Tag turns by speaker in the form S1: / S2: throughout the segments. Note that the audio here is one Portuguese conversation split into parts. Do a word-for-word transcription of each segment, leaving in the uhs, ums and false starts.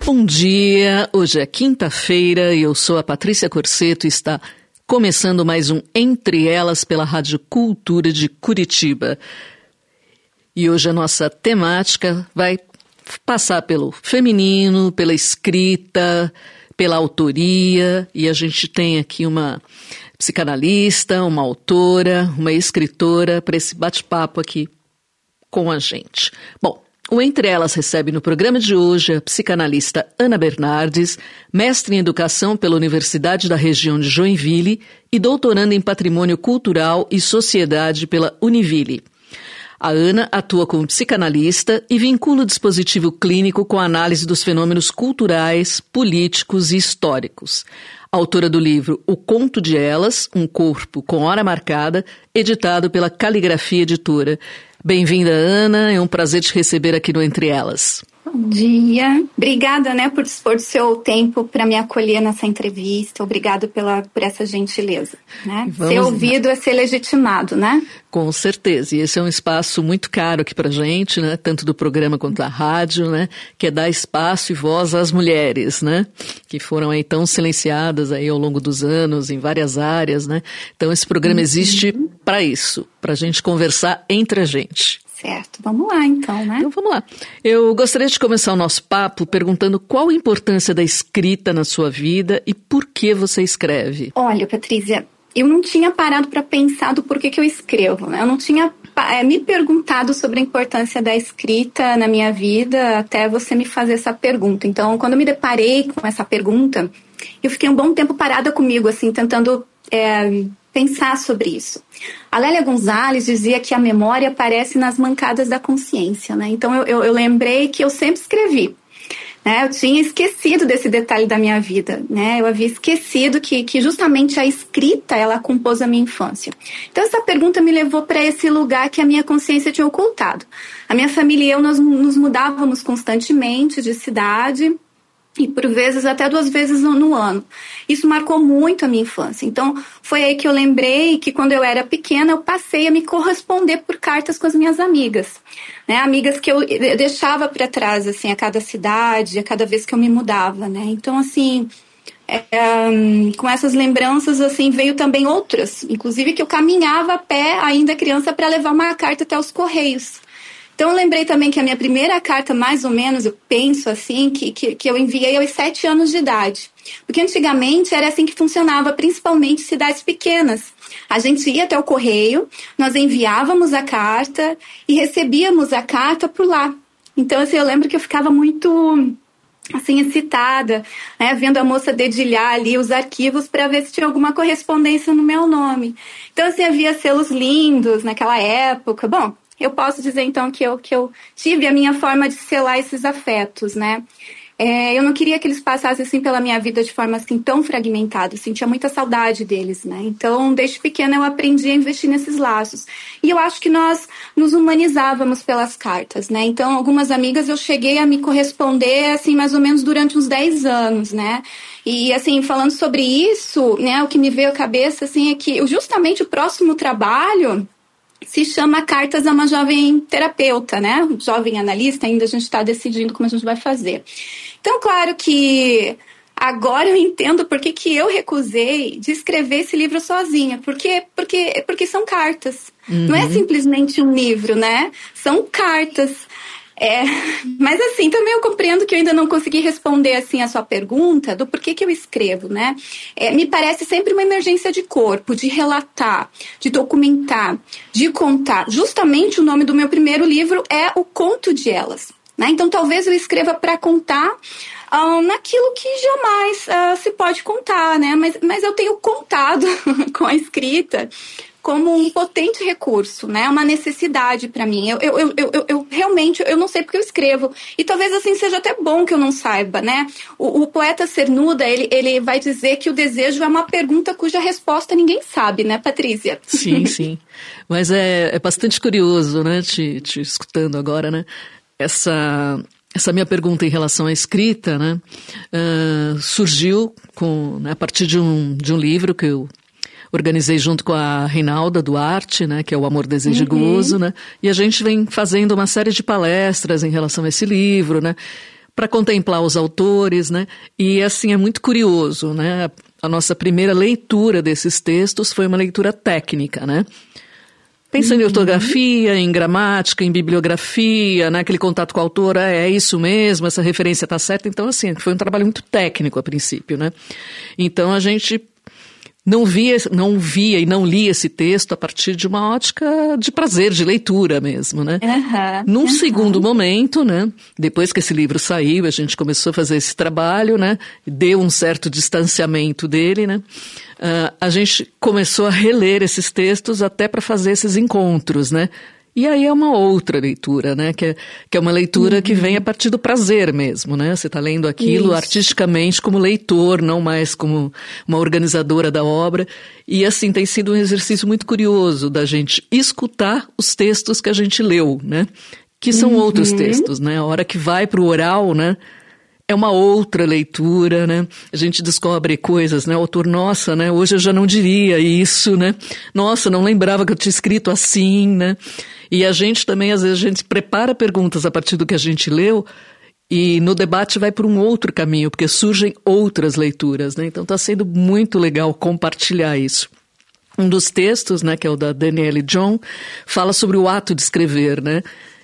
S1: Bom dia, hoje é quinta-feira e eu sou a Patrícia Corseto e está começando mais um Entre Elas pela Rádio Cultura de Curitiba. E hoje a nossa temática vai passar pelo feminino, pela escrita, pela autoria, e a gente tem aqui uma psicanalista, uma autora, uma escritora para esse bate-papo aqui com a gente. Bom, o Entre Elas recebe no programa de hoje a psicanalista Ana Bernardes, mestre em Educação pela Universidade da Região de Joinville e doutoranda em Patrimônio Cultural e Sociedade pela Univille. A Ana atua como psicanalista e vincula o dispositivo clínico com a análise dos fenômenos culturais, políticos e históricos. Autora do livro O Conto de Elas, um corpo com hora marcada, editado pela Caligrafia Editora. Bem-vinda, Ana, é um prazer te receber aqui no Entre Elas.
S2: Bom dia, obrigada, né, por dispor do seu tempo para me acolher nessa entrevista, obrigado pela, por essa gentileza, né? Vamos... Ser ouvido é ser legitimado, né?
S1: Com certeza, e esse é um espaço muito caro aqui pra gente, né, tanto do programa quanto da rádio, né, que é dar espaço e voz às mulheres, né, que foram aí tão silenciadas aí ao longo dos anos em várias áreas, né, então esse programa existe uhum. para isso, pra gente conversar entre a gente.
S2: Certo, vamos lá então, né?
S1: Então vamos lá. Eu gostaria de começar o nosso papo perguntando qual a importância da escrita na sua vida e por que você escreve.
S2: Olha, Patrícia, eu não tinha parado para pensar do porquê que eu escrevo, né? Eu não tinha é, me perguntado sobre a importância da escrita na minha vida até você me fazer essa pergunta. Então, quando eu me deparei com essa pergunta, eu fiquei um bom tempo parada comigo, assim, tentando é, pensar sobre isso. A Lélia Gonzalez dizia que a memória aparece nas mancadas da consciência, né? Então eu, eu, eu lembrei que eu sempre escrevi, né? Eu tinha esquecido desse detalhe da minha vida, né? Eu havia esquecido que, que justamente a escrita, ela compôs a minha infância. Então essa pergunta me levou para esse lugar que a minha consciência tinha ocultado. A minha família e eu, nós nos mudávamos constantemente de cidade, e por vezes até duas vezes no, no ano. Isso marcou muito a minha infância. Então, foi aí que eu lembrei que quando eu era pequena, eu passei a me corresponder por cartas com as minhas amigas. Né? Amigas que eu deixava para trás, assim, a cada cidade, a cada vez que eu me mudava, né? Então, assim, é, um, com essas lembranças, assim, veio também outras. Inclusive que eu caminhava a pé, ainda criança, para levar uma carta até os Correios. Então, eu lembrei também que a minha primeira carta, mais ou menos, eu penso assim, que, que, que eu enviei aos sete anos de idade. Porque antigamente era assim que funcionava, principalmente em cidades pequenas. A gente ia até o correio, nós enviávamos a carta e recebíamos a carta por lá. Então, assim, eu lembro que eu ficava muito, assim, excitada, né, vendo a moça dedilhar ali os arquivos para ver se tinha alguma correspondência no meu nome. Então, assim, havia selos lindos naquela época. Bom, eu posso dizer, então, que eu, que eu tive a minha forma de selar esses afetos, né? É, eu não queria que eles passassem, assim, pela minha vida de forma, assim, tão fragmentada. Eu sentia muita saudade deles, né? Então, desde pequena, eu aprendi a investir nesses laços. E eu acho que nós nos humanizávamos pelas cartas, né? Então, algumas amigas eu cheguei a me corresponder, assim, mais ou menos durante uns dez anos, né? E, assim, falando sobre isso, né, o que me veio à cabeça, assim, é que justamente o próximo trabalho se chama Cartas a uma Jovem Terapeuta, né? Jovem analista, ainda a gente está decidindo como a gente vai fazer. Então, claro que agora eu entendo por que, que eu recusei de escrever esse livro sozinha. Porque, porque, porque são cartas. Uhum. Não é simplesmente um livro, né? São cartas. É, mas assim, também eu compreendo que eu ainda não consegui responder assim a sua pergunta do porquê que eu escrevo, né? É, me parece sempre uma emergência de corpo, de relatar, de documentar, de contar. Justamente o nome do meu primeiro livro é O Conto de Elas, né? Então talvez eu escreva para contar uh, naquilo que jamais uh, se pode contar, né? Mas, mas eu tenho contado com a escrita como um potente recurso, né? Uma necessidade para mim. Eu, eu, eu, eu, eu realmente, eu não sei porque eu escrevo. E talvez assim seja até bom que eu não saiba, né? O, o poeta Cernuda, ele, ele vai dizer que o desejo é uma pergunta cuja resposta ninguém sabe, né, Patrícia?
S1: Sim, sim. Mas é, é bastante curioso, né, te, te escutando agora, né? Essa... Essa minha pergunta em relação à escrita, né, uh, surgiu com, né, a partir de um, de um livro que eu organizei junto com a Reinalda Duarte, né, que é o Amor, Desejo e Gozo, né, e a gente vem fazendo uma série de palestras em relação a esse livro, né, para contemplar os autores, né? E assim, é muito curioso, né? A nossa primeira leitura desses textos foi uma leitura técnica, né? Pensando uhum. em ortografia, em gramática, em bibliografia, né? Aquele contato com a autora, é, é isso mesmo, essa referência está certa. Então, assim, foi um trabalho muito técnico a princípio, né? Então, a gente não via, não via e não lia esse texto a partir de uma ótica de prazer, de leitura mesmo, né?
S2: Uhum.
S1: Num
S2: uhum.
S1: segundo momento, né? Depois que esse livro saiu, a gente começou a fazer esse trabalho, né? Deu um certo distanciamento dele, né? Uh, a gente começou a reler esses textos até para fazer esses encontros, né? E aí é uma outra leitura, né? Que é, que é uma leitura uhum. que vem a partir do prazer mesmo, né? Você está lendo aquilo Isso. artisticamente como leitor, não mais como uma organizadora da obra. E assim, tem sido um exercício muito curioso da gente escutar os textos que a gente leu, né? Que são uhum. outros textos, né? A hora que vai para o oral, né? É uma outra leitura, né? A gente descobre coisas, né? O autor, nossa, né? Hoje eu já não diria isso, né? Nossa, não lembrava que eu tinha escrito assim, né? E a gente também, às vezes, a gente prepara perguntas a partir do que a gente leu e no debate vai por um outro caminho, porque surgem outras leituras, né? Então está sendo muito legal compartilhar isso. Um dos textos, né, que é o da Danielle John, fala sobre o ato de escrever, né?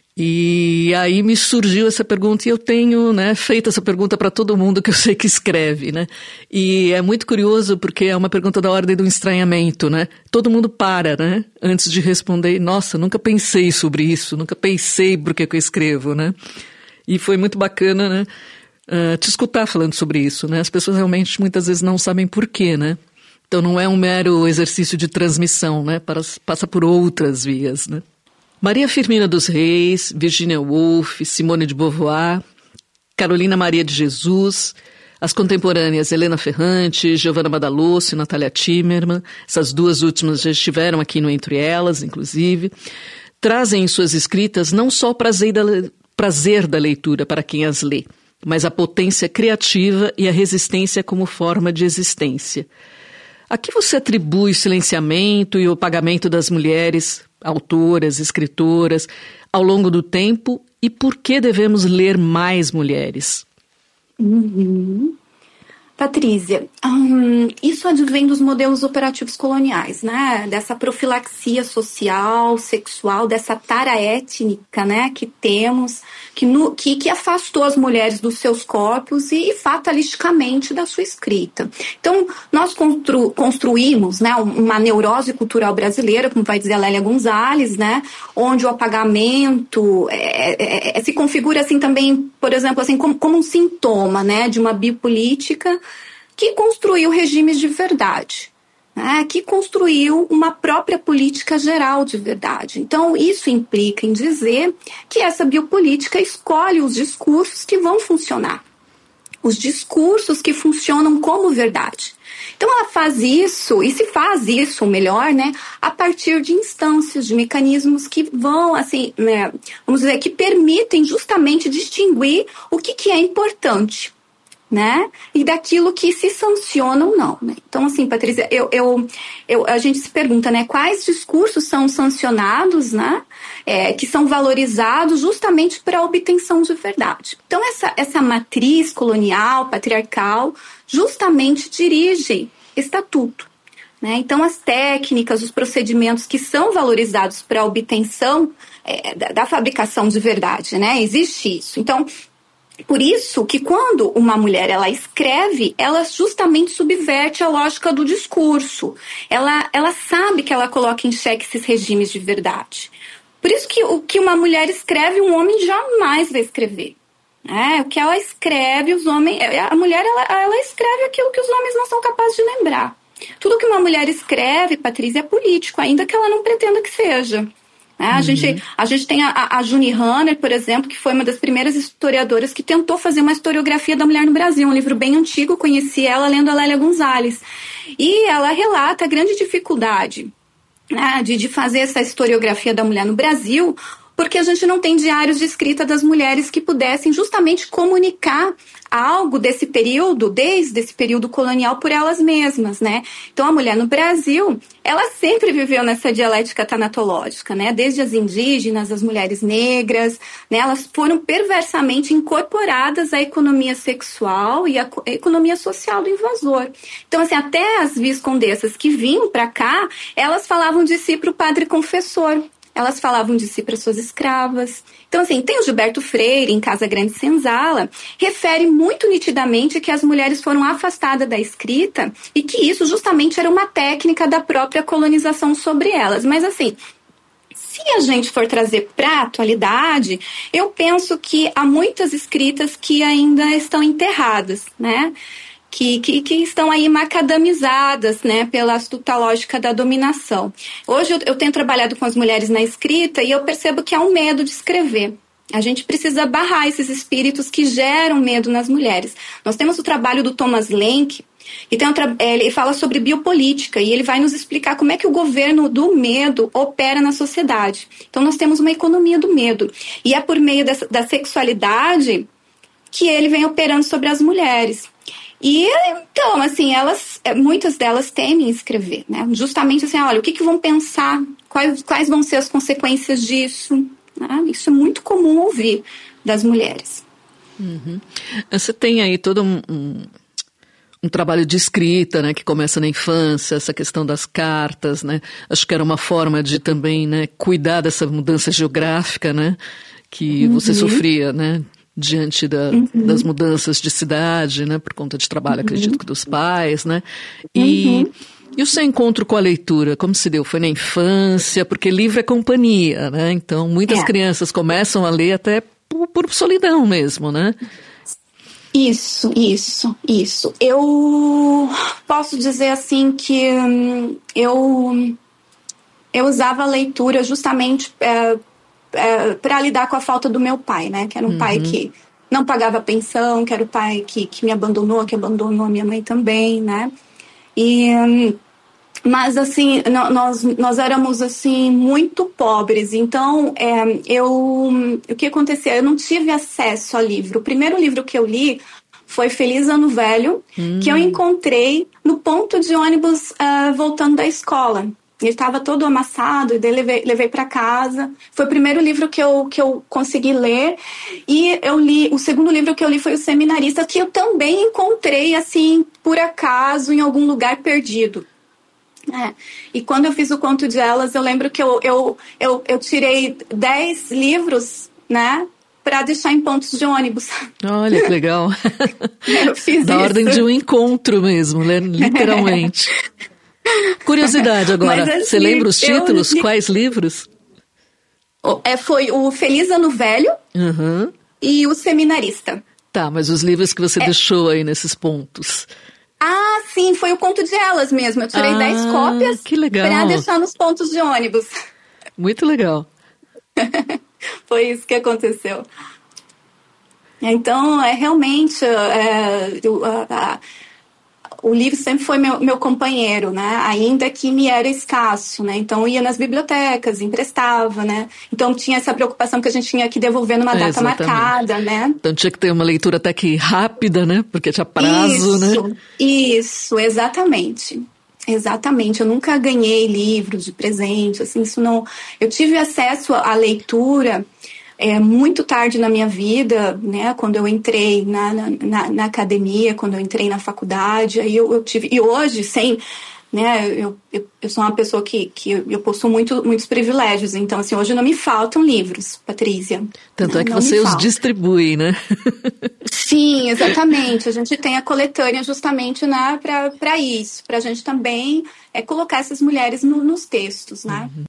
S1: E aí me surgiu essa pergunta e eu tenho, né, feito essa pergunta para todo mundo que eu sei que escreve, né? E é muito curioso porque é uma pergunta da ordem do estranhamento, né? Todo mundo para, né? Antes de responder, nossa, nunca pensei sobre isso, nunca pensei por que que eu escrevo, né? E foi muito bacana, né, uh, te escutar falando sobre isso, né? As pessoas realmente muitas vezes não sabem por quê, né? Então não é um mero exercício de transmissão, né? Passa por outras vias, né? Maria Firmina dos Reis, Virginia Woolf, Simone de Beauvoir, Carolina Maria de Jesus, as contemporâneas Helena Ferrante, Giovanna Badalossi, Natália Timmerman, essas duas últimas já estiveram aqui no Entre Elas, inclusive, trazem em suas escritas não só o prazer da, prazer da leitura para quem as lê, mas a potência criativa e a resistência como forma de existência. A que você atribui o silenciamento e o apagamento das mulheres autoras, escritoras, ao longo do tempo, e por que devemos ler mais mulheres?
S2: Uhum. Patrícia, hum, isso advém dos modelos operativos coloniais, né? Dessa profilaxia social, sexual, dessa tara étnica, né? Que temos, que, no, que, que afastou as mulheres dos seus corpos e fatalisticamente da sua escrita. Então, nós constru, construímos, né, uma neurose cultural brasileira, como vai dizer a Lélia Gonzalez, né? Onde o apagamento é, é, é, se configura assim também, por exemplo, assim, como, como um sintoma, né, de uma biopolítica que construiu regimes de verdade, né, que construiu uma própria política geral de verdade. Então, isso implica em dizer que essa biopolítica escolhe os discursos que vão funcionar, os discursos que funcionam como verdade. Então, ela faz isso, e se faz isso, melhor, né, a partir de instâncias, de mecanismos que vão, assim, né, vamos dizer, que permitem justamente distinguir o que, que é importante, né? E daquilo que se sanciona ou não, né? Então, assim, Patrícia, eu, eu, eu, a gente se pergunta, né? Quais discursos são sancionados, né? É, que são valorizados justamente para a obtenção de verdade. Então, essa, essa matriz colonial, patriarcal, justamente dirige estatuto, né? Então, as técnicas, os procedimentos que são valorizados para a obtenção é, da, da fabricação de verdade, né? Existe isso. Então, por isso que quando uma mulher ela escreve, ela justamente subverte a lógica do discurso. Ela, ela sabe que ela coloca em xeque esses regimes de verdade. Por isso que o que uma mulher escreve, um homem jamais vai escrever. É, o que ela escreve, os homens, a mulher ela, ela escreve aquilo que os homens não são capazes de lembrar. Tudo que uma mulher escreve, Patrícia, é político, ainda que ela não pretenda que seja. É, a, uhum. gente, a gente tem a, a Juni Hanner, por exemplo, que foi uma das primeiras historiadoras que tentou fazer uma historiografia da mulher no Brasil, um livro bem antigo, conheci ela lendo a Lélia Gonzalez. E ela relata a grande dificuldade, né, de, de fazer essa historiografia da mulher no Brasil, porque a gente não tem diários de escrita das mulheres que pudessem justamente comunicar algo desse período, desde esse período colonial, por elas mesmas, né? Então, a mulher no Brasil, ela sempre viveu nessa dialética tanatológica, né? Desde as indígenas, as mulheres negras, né? Elas foram perversamente incorporadas à economia sexual e à economia social do invasor. Então, assim, até as viscondessas que vinham para cá, elas falavam de si para o padre confessor. Elas falavam de si para suas escravas. Então, assim, tem o Gilberto Freire, em Casa Grande Senzala, refere muito nitidamente que as mulheres foram afastadas da escrita e que isso justamente era uma técnica da própria colonização sobre elas. Mas, assim, se a gente for trazer para a atualidade, eu penso que há muitas escritas que ainda estão enterradas, né? Que, que, que estão aí macadamizadas, né, pela astuta lógica da dominação. Hoje eu, eu tenho trabalhado com as mulheres na escrita e eu percebo que há um medo de escrever. A gente precisa barrar esses espíritos que geram medo nas mulheres. Nós temos o trabalho do Thomas Lenk, que tem um tra- ele fala sobre biopolítica e ele vai nos explicar como é que o governo do medo opera na sociedade. Então nós temos uma economia do medo. E é por meio dessa, da sexualidade que ele vem operando sobre as mulheres. E, então, assim, elas, muitas delas temem escrever, né? Justamente assim, olha, o que, que vão pensar? Quais, quais vão ser as consequências disso? Né? Isso é muito comum ouvir das mulheres.
S1: Uhum. Você tem aí todo um, um, um trabalho de escrita, né? Que começa na infância, essa questão das cartas, né? Acho que era uma forma de também, né, cuidar dessa mudança geográfica, né? Que uhum. você sofria, né? Diante da, uhum. das mudanças de cidade, né, por conta de trabalho, uhum. acredito que dos pais, né, e, uhum. e o seu encontro com a leitura, como se deu? Foi na infância? Porque livro é companhia, né, então muitas é. crianças começam a ler até por, por solidão mesmo, né?
S2: Isso, isso, isso. Eu posso dizer assim que hum, eu, eu usava a leitura justamente... É, É, para lidar com a falta do meu pai, né? Que era um uhum. pai que não pagava pensão, que era o pai que, que me abandonou, que abandonou a minha mãe também, né? E, mas, assim, nós, nós éramos, assim, muito pobres. Então, é, eu, o que acontecia? Eu não tive acesso a livro. O primeiro livro que eu li foi Feliz Ano Velho, uhum. que eu encontrei no ponto de ônibus uh, voltando da escola. Ele estava todo amassado, e daí levei, levei para casa. Foi o primeiro livro que eu, que eu consegui ler. E eu li, o segundo livro que eu li foi O Seminarista, que eu também encontrei, assim, por acaso, em algum lugar perdido. É. E quando eu fiz o Conto de Elas, eu lembro que eu, eu, eu, eu tirei dez livros, né, para deixar em pontos de ônibus.
S1: Olha, que legal.
S2: Eu fiz
S1: da
S2: isso.
S1: ordem de um encontro mesmo, né? Literalmente. Curiosidade agora, mas, assim, você lembra os títulos? Eu... Quais livros?
S2: É, foi o Feliz Ano Velho uhum. e o Seminarista.
S1: Tá, mas os livros que você é. deixou aí nesses pontos?
S2: Ah, sim, foi o Conto de Elas mesmo. Eu tirei dez
S1: ah,
S2: cópias para deixar nos pontos de ônibus.
S1: Muito legal.
S2: Foi isso que aconteceu. Então, é realmente... É, a, a, o livro sempre foi meu, meu companheiro, né? Ainda que me era escasso, né? Então, eu ia nas bibliotecas, emprestava, né? Então, tinha essa preocupação que a gente tinha que devolver numa data é, marcada, né?
S1: Então, tinha que ter uma leitura até que rápida, né? Porque tinha prazo,
S2: isso,
S1: né?
S2: Isso, exatamente. Exatamente. Eu nunca ganhei livros de presente, assim, isso não... Eu tive acesso à leitura... É, muito tarde na minha vida, né, quando eu entrei na, na, na academia, quando eu entrei na faculdade, aí eu, eu tive, e hoje, sem, né, eu, eu, eu sou uma pessoa que, que eu possuo muito, muitos privilégios, então, assim, hoje não me faltam livros, Patrícia.
S1: Tanto
S2: não,
S1: é que você os distribui, né?
S2: Sim, exatamente, a gente tem a coletânea justamente, né, para isso, para a gente também é, colocar essas mulheres no, nos textos, né? Uhum.